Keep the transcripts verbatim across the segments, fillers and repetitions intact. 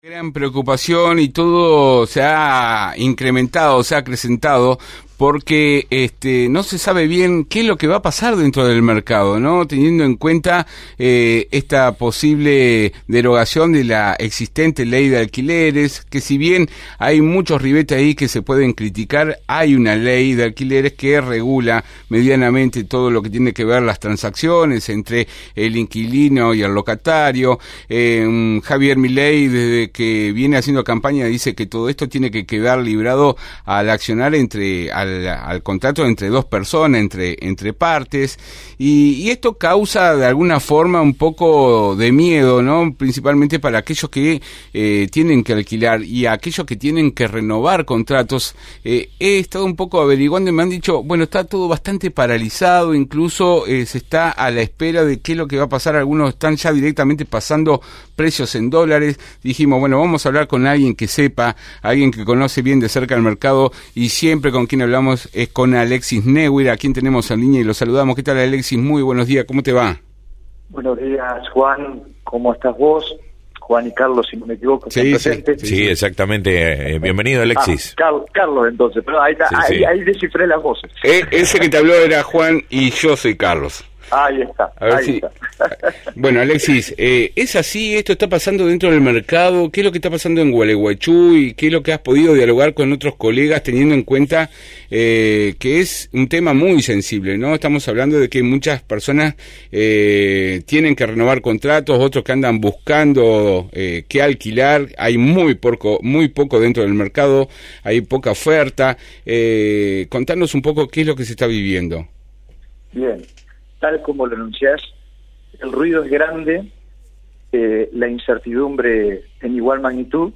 Gran preocupación y todo se ha incrementado, se ha acrecentado porque este no se sabe bien qué es lo que va a pasar dentro del mercado, ¿no? Teniendo en cuenta eh, esta posible derogación de la existente ley de alquileres, que si bien hay muchos ribetes ahí que se pueden criticar, hay una ley de alquileres que regula medianamente todo lo que tiene que ver las transacciones entre el inquilino y el locatario. Eh, Javier Milei, desde que viene haciendo campaña, dice que todo esto tiene que quedar librado al accionar entre al Al, al contrato entre dos personas, entre entre partes, y, y esto causa de alguna forma un poco de miedo, ¿no? Principalmente para aquellos que eh, tienen que alquilar y aquellos que tienen que renovar contratos. Eh, he estado un poco averiguando y me han dicho, bueno, está todo bastante paralizado, incluso eh, se está a la espera de qué es lo que va a pasar. Algunos están ya directamente pasando precios en dólares. Dijimos, bueno, vamos a hablar con alguien que sepa, alguien que conoce bien de cerca el mercado, y siempre con quien hablamos es con Alexis Neuwirth, a quien tenemos en línea y lo saludamos. ¿Qué tal, Alexis? Muy buenos días, ¿cómo te va? Buenos días, Juan, ¿cómo estás vos? Juan y Carlos, si no me equivoco. Sí, sí, sí, sí, exactamente. Eh, bienvenido, Alexis. Ah, Car- Carlos, entonces, pero ahí, sí, ahí, sí. ahí descifré las voces. Eh, ese que te habló era Juan y yo soy Carlos. Ahí está, A ver ahí si... está. Bueno, Alexis, eh, ¿es así? ¿Esto está pasando dentro del mercado? ¿Qué es lo que está pasando en Gualeguaychú? ¿Y qué es lo que has podido dialogar con otros colegas, teniendo en cuenta eh, que es un tema muy sensible, ¿no? Estamos hablando de que muchas personas eh, tienen que renovar contratos, otros que andan buscando eh, qué alquilar. Hay muy poco, muy poco dentro del mercado, hay poca oferta. Eh, contanos un poco qué es lo que se está viviendo. Bien. Tal como lo anunciás, el ruido es grande, eh, la incertidumbre en igual magnitud,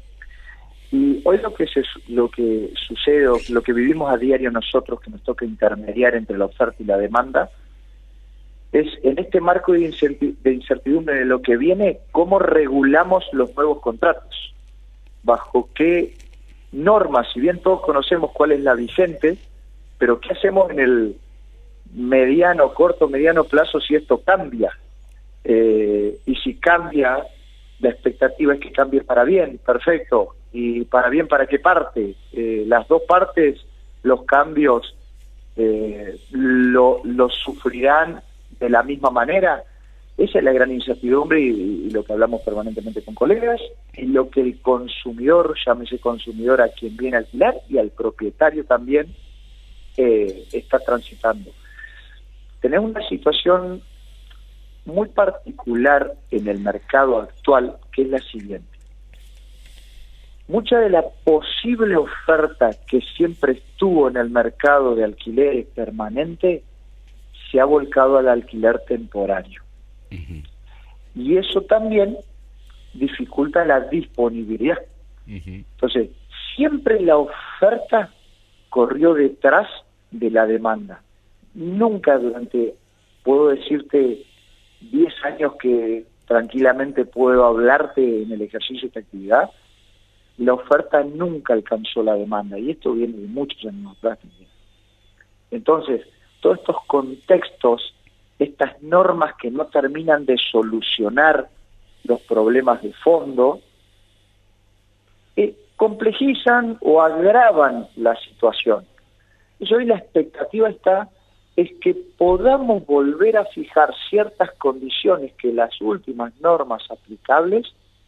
y hoy lo que se, lo que sucede, lo que vivimos a diario nosotros, que nos toca intermediar entre la oferta y la demanda, es en este marco de incertidumbre de lo que viene, cómo regulamos los nuevos contratos, bajo qué normas, si bien todos conocemos cuál es la vigente, pero qué hacemos en el mediano, corto, mediano plazo si esto cambia, eh, y si cambia, la expectativa es que cambie para bien, perfecto, y para bien, ¿para qué parte? Eh, las dos partes, los cambios eh, lo, lo sufrirán de la misma manera. Esa es la gran incertidumbre y, y lo que hablamos permanentemente con colegas, y lo que el consumidor, llámese consumidor a quien viene a alquilar, y al propietario también, eh, está transitando. Tenemos una situación muy particular en el mercado actual, que es la siguiente. Mucha de la posible oferta que siempre estuvo en el mercado de alquiler permanente se ha volcado al alquiler temporario. Uh-huh. Y eso también dificulta la disponibilidad. Uh-huh. Entonces, siempre la oferta corrió detrás de la demanda. Nunca durante, puedo decirte, diez años que tranquilamente puedo hablarte en el ejercicio de esta actividad, la oferta nunca alcanzó la demanda, y esto viene de muchos años atrás también. Entonces, todos estos contextos, estas normas que no terminan de solucionar los problemas de fondo, eh, complejizan o agravan la situación. Y hoy la expectativa está es que podamos volver a fijar ciertas condiciones que las últimas normas aplicables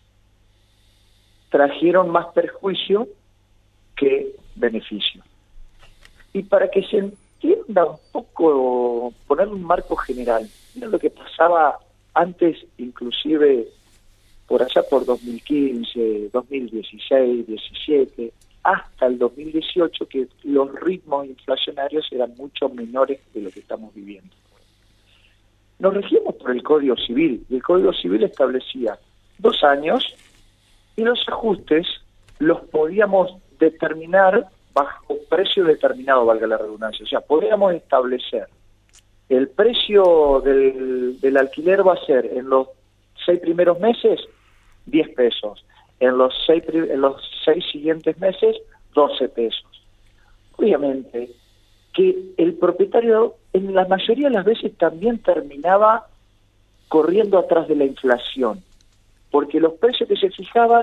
trajeron más perjuicio que beneficio. Y para que se entienda un poco, poner un marco general, miren lo que pasaba antes, inclusive por allá por dos mil quince, dos mil dieciséis, diecisiete, hasta el dos mil dieciocho, que los ritmos inflacionarios eran mucho menores de lo que estamos viviendo. Nos regimos por el Código Civil, y el Código Civil establecía dos años, y los ajustes los podíamos determinar bajo precio determinado, valga la redundancia. O sea, podíamos establecer el precio del, del alquiler va a ser en los seis primeros meses diez pesos, en los seis, en los seis siguientes meses doce pesos. Obviamente que el propietario en la mayoría de las veces también terminaba corriendo atrás de la inflación, porque los precios que se fijaban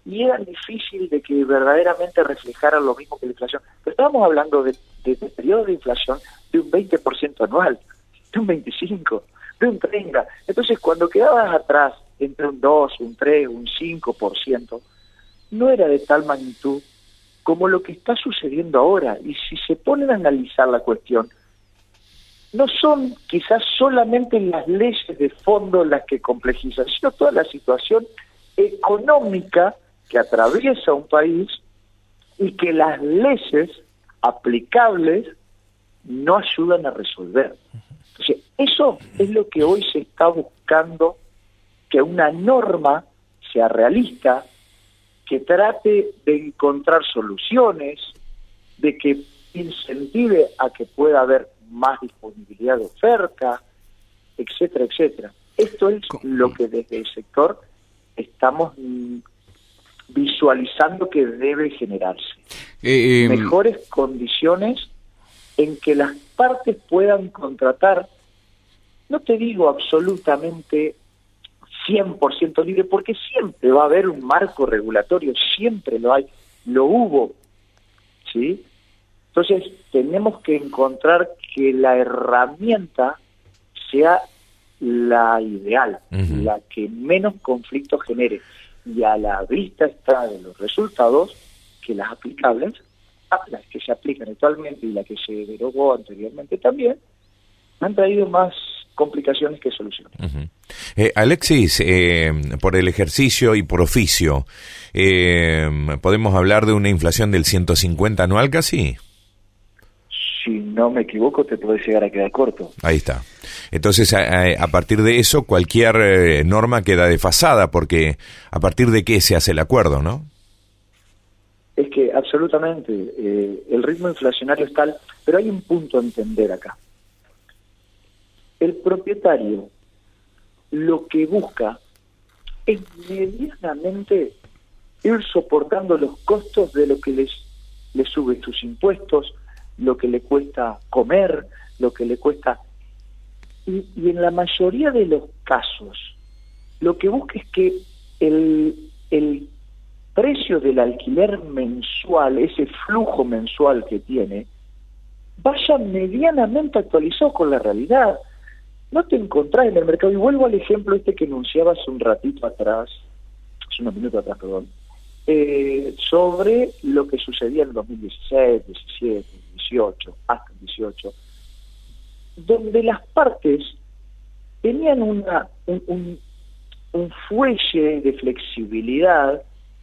y era difícil de que verdaderamente reflejara lo mismo que la inflación. Pero estábamos hablando de, de, de periodos de inflación de un veinte por ciento anual, de un veinticinco por ciento, de un treinta por ciento. Entonces, cuando quedabas atrás entre un dos, un tres, un cinco por ciento, no era de tal magnitud como lo que está sucediendo ahora. Y si se ponen a analizar la cuestión, no son quizás solamente las leyes de fondo las que complejizan, sino toda la situación económica que atraviesa un país y que las leyes aplicables no ayudan a resolver. Entonces, eso es lo que hoy se está buscando, que una norma sea realista, que trate de encontrar soluciones, de que incentive a que pueda haber más disponibilidad de oferta, etcétera, etcétera. Esto es lo que desde el sector estamos mm, visualizando que debe generarse. Eh, eh, Mejores condiciones en que las partes puedan contratar, no te digo absolutamente cien por ciento libre, porque siempre va a haber un marco regulatorio, siempre lo hay, lo hubo, ¿sí? Entonces tenemos que encontrar que la herramienta sea la ideal, uh-huh. la que menos conflictos genere, y a la vista está de los resultados que las aplicables, las que se aplican actualmente y la que se derogó anteriormente también, han traído más complicaciones que soluciones. Uh-huh. Eh, Alexis, eh, por el ejercicio y por oficio, eh, ¿podemos hablar de una inflación del ciento cincuenta anual casi? Si no me equivoco, te puede llegar a quedar corto. Ahí está. Entonces, a, a partir de eso, cualquier eh, norma queda desfasada, porque a partir de qué se hace el acuerdo, ¿no? Es que absolutamente, eh, el ritmo inflacionario es tal, pero hay un punto a entender acá. El propietario lo que busca es medianamente ir soportando los costos de lo que les, les sube sus impuestos, lo que le cuesta comer, lo que le cuesta... Y, y en la mayoría de los casos, lo que busca es que el, el precio del alquiler mensual, ese flujo mensual que tiene, vaya medianamente actualizado con la realidad. No te encontrás en el mercado, y vuelvo al ejemplo este que enunciaba hace un ratito atrás, hace unos minutos atrás, perdón, eh, sobre lo que sucedía en el dos mil dieciséis, diecisiete, dieciocho, hasta el dieciocho, donde las partes tenían una, un, un, un fuelle de flexibilidad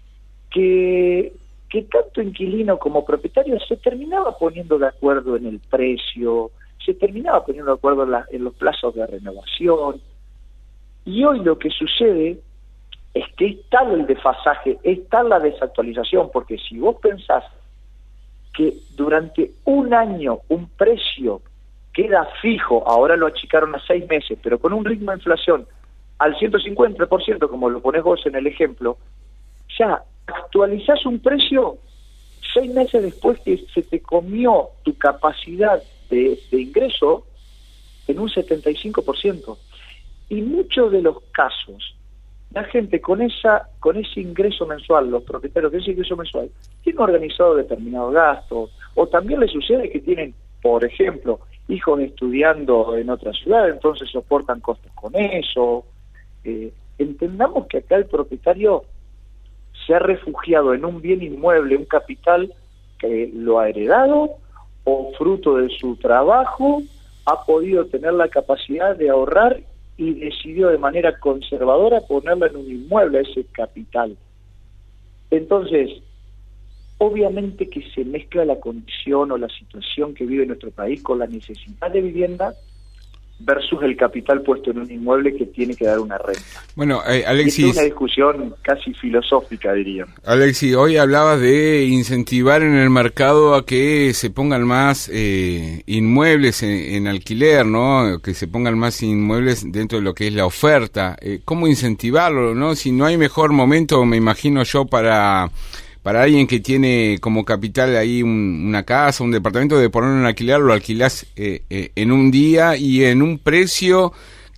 que, que tanto inquilino como propietario se terminaba poniendo de acuerdo en el precio, se terminaba poniendo de acuerdo en, la, en los plazos de renovación, y hoy lo que sucede es que es tal el desfasaje, es tal la desactualización, porque si vos pensás que durante un año un precio queda fijo, ahora lo achicaron a seis meses, pero con un ritmo de inflación al ciento cincuenta por ciento, como lo pones vos en el ejemplo, ya actualizás un precio seis meses después que se te comió tu capacidad de, de ingreso en un setenta y cinco por ciento. Y muchos de los casos, la gente con esa con ese ingreso mensual, los propietarios de ese ingreso mensual, tienen organizado determinados gastos, o también les sucede que tienen, por ejemplo, hijos estudiando en otra ciudad, entonces soportan costos con eso. Eh, entendamos que acá el propietario se ha refugiado en un bien inmueble, un capital que lo ha heredado o fruto de su trabajo, ha podido tener la capacidad de ahorrar y decidió de manera conservadora ponerlo en un inmueble, ese capital. Entonces, obviamente que se mezcla la condición o la situación que vive nuestro país con la necesidad de vivienda versus el capital puesto en un inmueble que tiene que dar una renta. Bueno, eh, Alexis... Es una discusión casi filosófica, diría. Alexis, hoy hablabas de incentivar en el mercado a que se pongan más eh, inmuebles en, en alquiler, ¿no? Que se pongan más inmuebles dentro de lo que es la oferta. Eh, ¿Cómo incentivarlo, no? Si no hay mejor momento, me imagino yo, para... para alguien que tiene como capital ahí un, una casa, un departamento, de ponerlo en alquiler, lo alquilás eh, eh, en un día y en un precio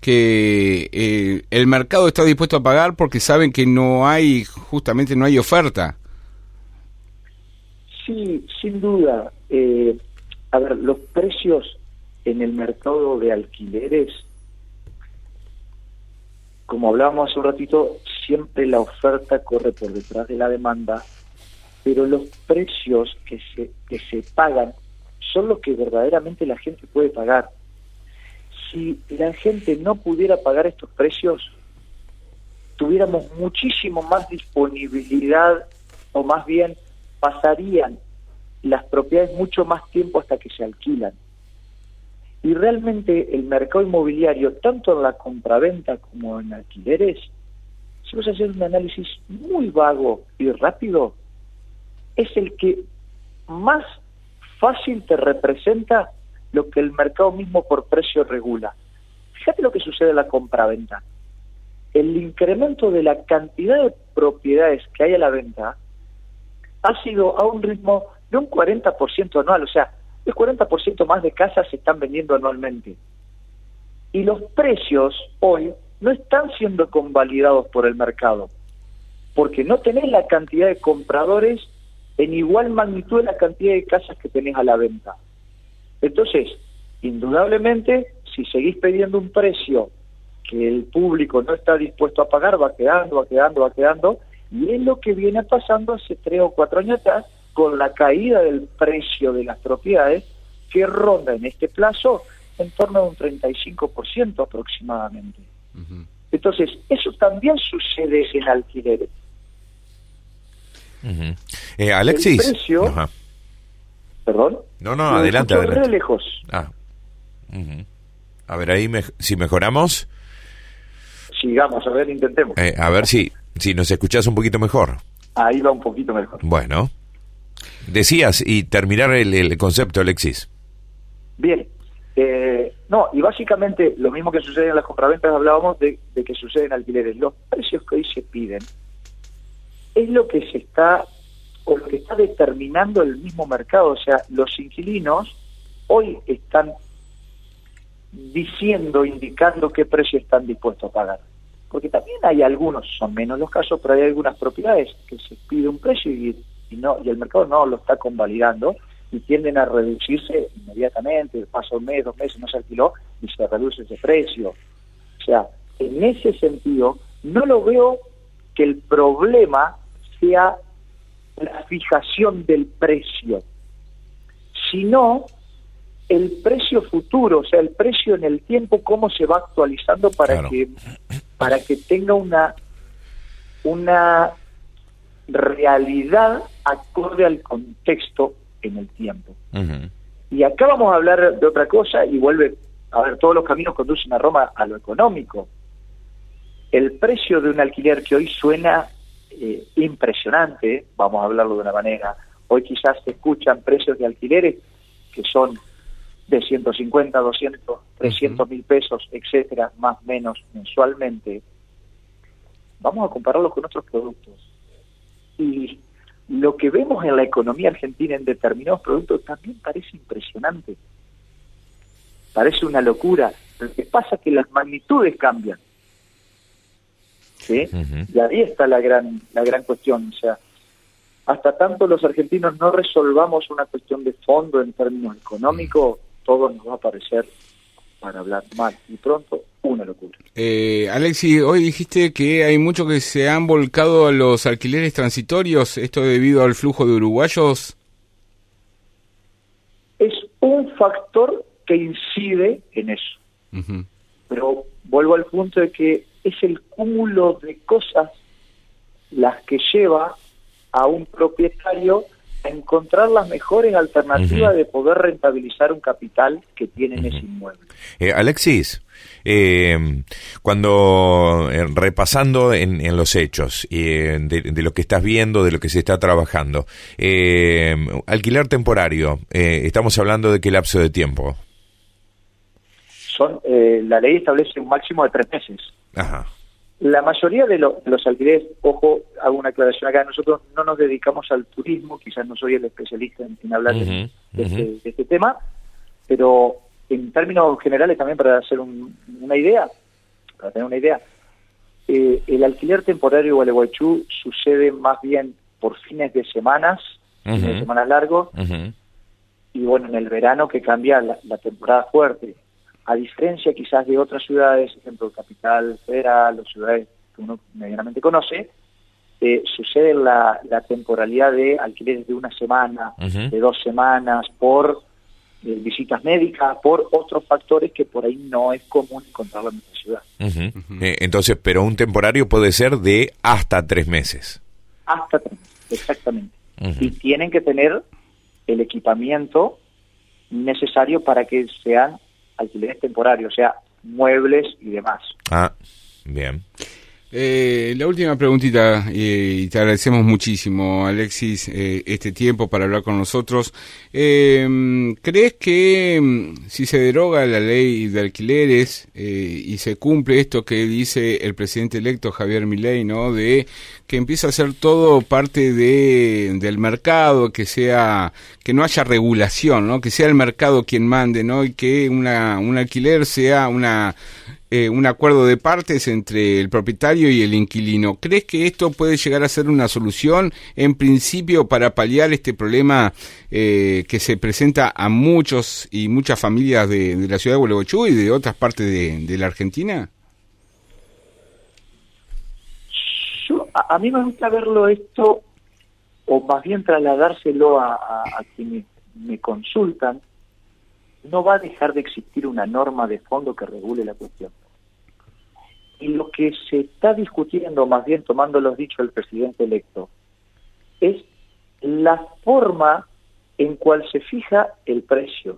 que eh, el mercado está dispuesto a pagar porque saben que no hay, justamente no hay oferta. Sí, sin duda. Eh, a ver, los precios en el mercado de alquileres, como hablábamos hace un ratito, siempre la oferta corre por detrás de la demanda, pero los precios que se, que se pagan son los que verdaderamente la gente puede pagar. Si la gente no pudiera pagar estos precios, tuviéramos muchísimo más disponibilidad, o más bien pasarían las propiedades mucho más tiempo hasta que se alquilan. Y realmente el mercado inmobiliario, tanto en la compraventa como en alquileres, si vamos a hacer un análisis muy vago y rápido, es el que más fácil te representa lo que el mercado mismo por precio regula. Fíjate lo que sucede en la compraventa. El incremento de la cantidad de propiedades que hay a la venta ha sido a un ritmo de un cuarenta por ciento anual, o sea, el cuarenta por ciento más de casas se están vendiendo anualmente. Y los precios hoy no están siendo convalidados por el mercado, porque no tenés la cantidad de compradores en igual magnitud de la cantidad de casas que tenés a la venta. Entonces, indudablemente, si seguís pidiendo un precio que el público no está dispuesto a pagar, va quedando, va quedando, va quedando, y es lo que viene pasando hace tres o cuatro años atrás, con la caída del precio de las propiedades, que ronda en este plazo en torno a un treinta y cinco por ciento aproximadamente. Uh-huh. Entonces, eso también sucede en alquileres. Uh-huh. Eh, Alexis. El precio... Ajá. ¿Perdón? No, no, adelante, adelante. Re lejos. Ah. Uh-huh. A ver, ahí me, si mejoramos. Sigamos, a ver, intentemos. Eh, a ver si, si nos escuchás un poquito mejor. Ahí va un poquito mejor. Bueno. Decías, y terminar el, el concepto, Alexis. Bien. Eh, no, y básicamente lo mismo que sucede en las compraventas, hablábamos de, de que sucede en alquileres. Los precios que hoy se piden es lo que se está, o lo que está determinando el mismo mercado. O sea, los inquilinos hoy están diciendo, indicando qué precio están dispuestos a pagar. Porque también hay algunos, son menos los casos, pero hay algunas propiedades que se pide un precio y, y no y el mercado no lo está convalidando y tienden a reducirse inmediatamente, pasa un mes, dos meses, no se alquiló y se reduce ese precio. O sea, en ese sentido, no lo veo que el problema sea la fijación del precio, sino el precio futuro, o sea, el precio en el tiempo, cómo se va actualizando para claro. que para que tenga una una realidad acorde al contexto en el tiempo. Uh-huh. Y acá vamos a hablar de otra cosa y vuelve, a ver, todos los caminos conducen a Roma, a lo económico. El precio de un alquiler que hoy suena eh, impresionante, vamos a hablarlo de una manera, hoy quizás se escuchan precios de alquileres que son de ciento cincuenta, doscientos, trescientos mil pesos, etcétera, más o menos mensualmente. Vamos a compararlos con otros productos. Y lo que vemos en la economía argentina en determinados productos también parece impresionante. Parece una locura. Lo que pasa es que las magnitudes cambian. ¿Sí? Uh-huh. Y ahí está la gran, la gran cuestión. O sea, hasta tanto los argentinos no resolvamos una cuestión de fondo en términos económicos, uh-huh. todo nos va a parecer, para hablar mal y pronto, una locura. Eh, Alexis, hoy dijiste que hay muchos que se han volcado a los alquileres transitorios, ¿esto debido al flujo de uruguayos? Es un factor que incide en eso. Uh-huh. Pero vuelvo al punto de que es el cúmulo de cosas las que lleva a un propietario a encontrar las mejores alternativas uh-huh. de poder rentabilizar un capital que tiene en uh-huh. ese inmueble. Eh, Alexis, eh, cuando eh, repasando en, en los hechos eh, de, de lo que estás viendo, de lo que se está trabajando, eh, alquiler temporario, eh, estamos hablando de qué lapso de tiempo. Son eh, la ley establece un máximo de tres meses. Ajá. La mayoría de, lo, de los alquileres, ojo, hago una aclaración acá, nosotros no nos dedicamos al turismo, quizás no soy el especialista en, en hablar uh-huh, de, de, uh-huh. este, de este tema, pero en términos generales también para hacer un, una idea, para tener una idea, eh, el alquiler temporario de Gualeguaychú sucede más bien por fines de semanas, uh-huh. fines de semanas largos, uh-huh. y bueno, en el verano que cambia la, la temporada fuerte. A diferencia quizás de otras ciudades, por ejemplo, Capital Federal, o ciudades que uno medianamente conoce, eh, sucede la, la temporalidad de alquileres de una semana, uh-huh. de dos semanas, por eh, visitas médicas, por otros factores que por ahí no es común encontrarlo en nuestra ciudad. Uh-huh. Uh-huh. Eh, entonces, pero un temporario puede ser de hasta tres meses. Hasta tres meses, exactamente. Uh-huh. Y tienen que tener el equipamiento necesario para que sean alquileres temporarios, o sea, muebles y demás. Ah, bien. Eh, la última preguntita, eh, y te agradecemos muchísimo, Alexis, eh, este tiempo para hablar con nosotros. Eh, ¿Crees que si se deroga la ley de alquileres eh, y se cumple esto que dice el presidente electo Javier Milei, ¿no? De que empieza a ser todo parte de del mercado, que sea que no haya regulación, ¿no? Que sea el mercado quien mande, ¿no? Y que una un alquiler sea una Eh, un acuerdo de partes entre el propietario y el inquilino. ¿Crees que esto puede llegar a ser una solución, en principio, para paliar este problema eh, que se presenta a muchos y muchas familias de, de la ciudad de Gualeguaychú y de otras partes de, de la Argentina? Yo, a, a mí me gusta verlo esto, o más bien trasladárselo a, a, a quienes me consultan. No va a dejar de existir una norma de fondo que regule la cuestión. Y lo que se está discutiendo, más bien tomando los dichos del presidente electo, es la forma en cual se fija el precio.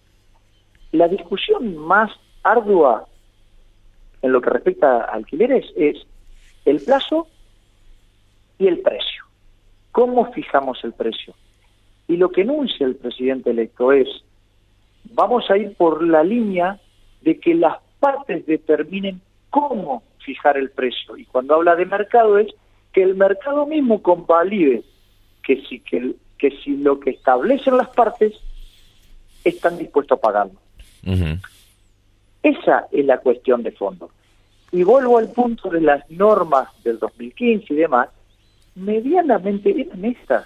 La discusión más ardua en lo que respecta a alquileres es el plazo y el precio. ¿Cómo fijamos el precio? Y lo que enuncia el presidente electo es: vamos a ir por la línea de que las partes determinen cómo fijar el precio. Y cuando habla de mercado es que el mercado mismo convalide que si, que, que si lo que establecen las partes están dispuestos a pagarlo. Uh-huh. Esa es la cuestión de fondo. Y vuelvo al punto de las normas del dos mil quince y demás, medianamente eran estas.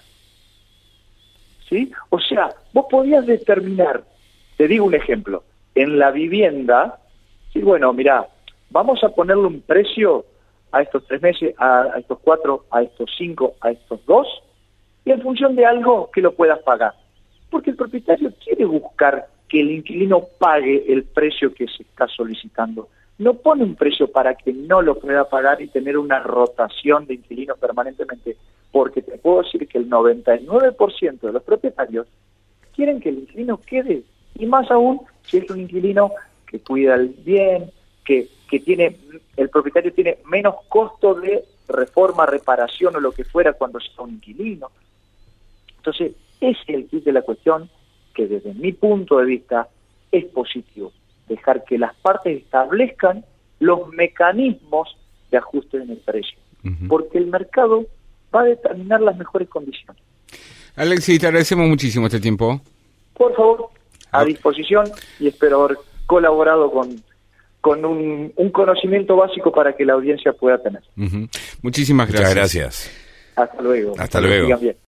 ¿Sí? O sea, vos podías determinar. Te digo un ejemplo, en la vivienda, sí, bueno, mirá, vamos a ponerle un precio a estos tres meses, a, a estos cuatro, a estos cinco, a estos dos, y en función de algo que lo puedas pagar. Porque el propietario quiere buscar que el inquilino pague el precio que se está solicitando. No pone un precio para que no lo pueda pagar y tener una rotación de inquilinos permanentemente, porque te puedo decir que el noventa y nueve por ciento de los propietarios quieren que el inquilino quede. Y más aún si es un inquilino que cuida el bien, que, que tiene, el propietario tiene menos costo de reforma, reparación o lo que fuera cuando sea un inquilino. Entonces, ese es el kit de la cuestión, que desde mi punto de vista es positivo. Dejar que las partes establezcan los mecanismos de ajuste en el precio. Uh-huh. Porque el mercado va a determinar las mejores condiciones. Alexis, te agradecemos muchísimo este tiempo. Por favor, a disposición, y espero haber colaborado con, con un, un conocimiento básico para que la audiencia pueda tener. Uh-huh. Muchísimas gracias. Muchas gracias. Hasta luego. Hasta luego.